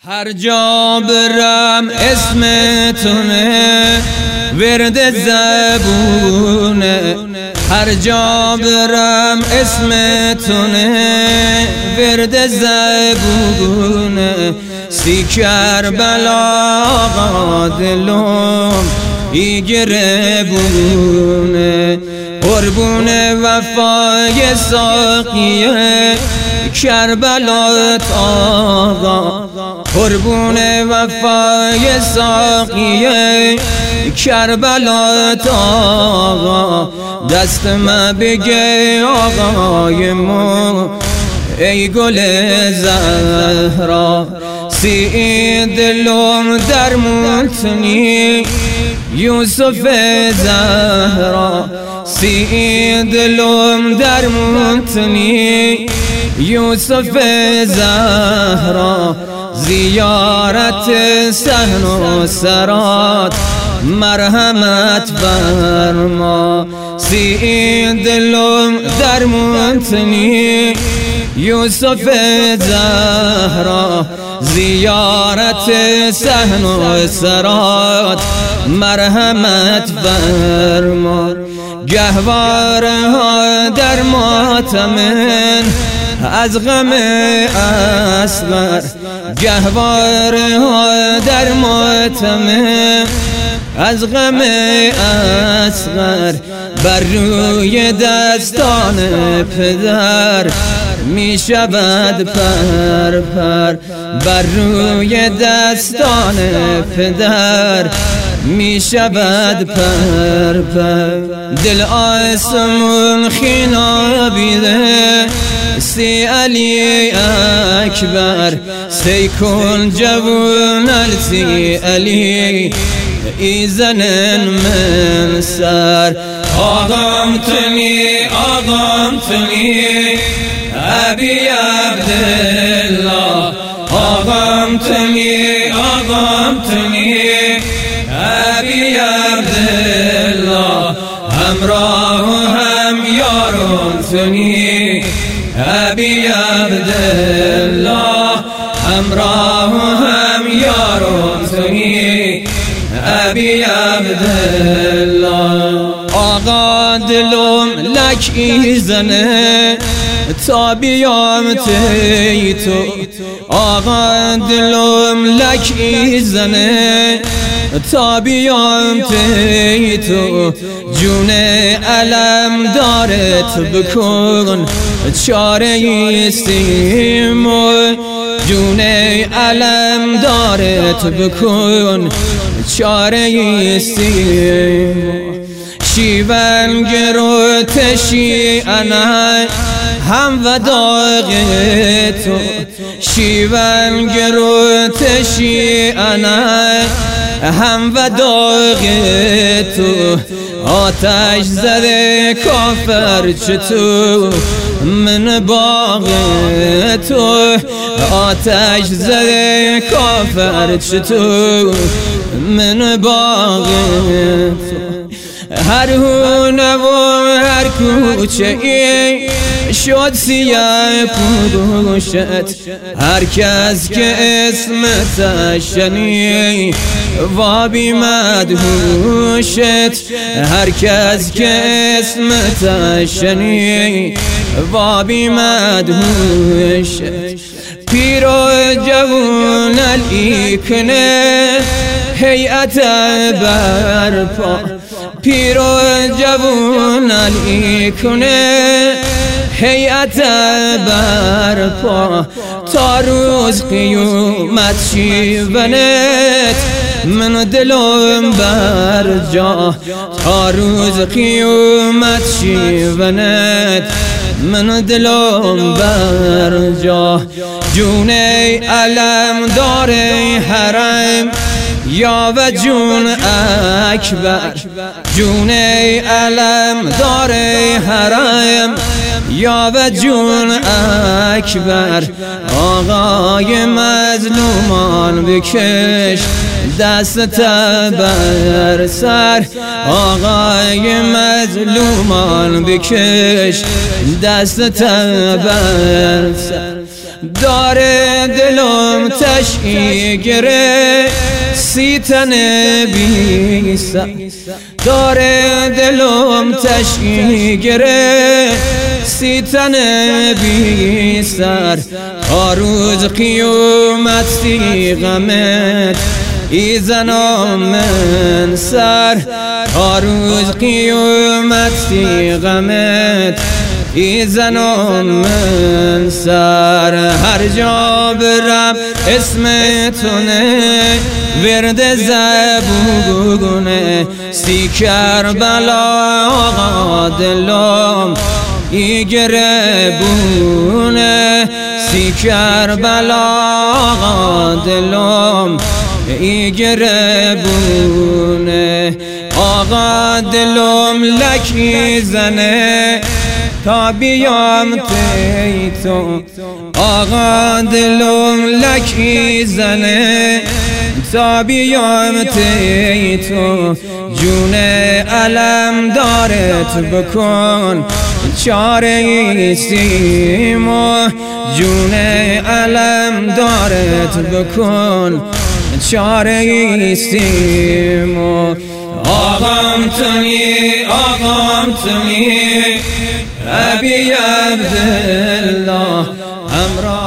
هر جا برم اسمتونه ورد زبونه، هر جا برم اسمتونه ورد زبونه. سی کربلا آقا دلم ایگره بونه، قربون وفای ساقیه کربلات آقا، قربون وفای ساقیه کربلات آقا. دست ما بگه آقای ما ای گل زهرا، سی دلم در متنی یوسف زهرا، سی دلم در متنی یوسف زهرا. زیارت صحن و سرات مرحمت فرما، سی دلم در متنی یوسف زهرا. زیارت صحن و سرات مرحمت فرما. گهوارها در ماتمن از غم اصغر، گهوارها در ماتمن از غم اصغر. بر روی دستان پدر می شود پر پر، بر روی دستان پدر می شود پر پر. دل آسمون خینا بیده سی علی اکبر، سی کن جوون سی علی ایزنن من سر. آقام تنی ابی عبدالله، آقام تنی ابی عبدالله. همراه و هم یارون تنی ابی عبدالله، همراه و هم یارون تنی ابی عبدالله. آقا دلم لک ایزنه تا بیام تی تو، آقا دلم لک ایزنه تا بیام تی تو. جون علم دارت بکن چاره ایستیم، جون علم دارت بکن چاره ایستیم. شیون گرو تشی انا هم و داغ تو، شیون گرو تشی انا هم و داغ تو. آتش زده کافر چطور من باغ تو، آتش زده کافر چطور من باغ تو. هر هونه و هر کوچه ای شد سیاه پوشت، هر کس که اسمت شنید وابی مدهوشت، هر کس که اسمت شنید وابی مدهوشت. پیر و جوون الایکنه هیئت برپا، پیر و جوون الایکنه هیئت برپا. تا روز قیومت شیونت من دلم بر جا، تا روز قیومت شیونت من دلم بر جا. جون علم داره حرم یا و جون اکبر، جون علم داره حرم یا و جون اکبر. آقای مظلومان بکش دست بر سر، آقای مظلومان بکش دست بر سر. داره دلم تشی گره سیتن بی سر داره دلم تشی گره سیتن بی سر تا روز قیامت سی غمت ای زنم من سر تا روز قیامت سی غمت ای زنم من سر هر جا برم اسم تونه ورد زبونه سی کربلا آقا دلم ای گربونه سی کربلا آقا دلم ای گربونه آقا دلم لکی زنه تا بیام تی تو آقا دلم لکی زنه تا بیام تی تو جون علم دارت بکن چاره سیمو جون علم دارت بکن چاره سیمو آقام تویی ابی عبدالله همراه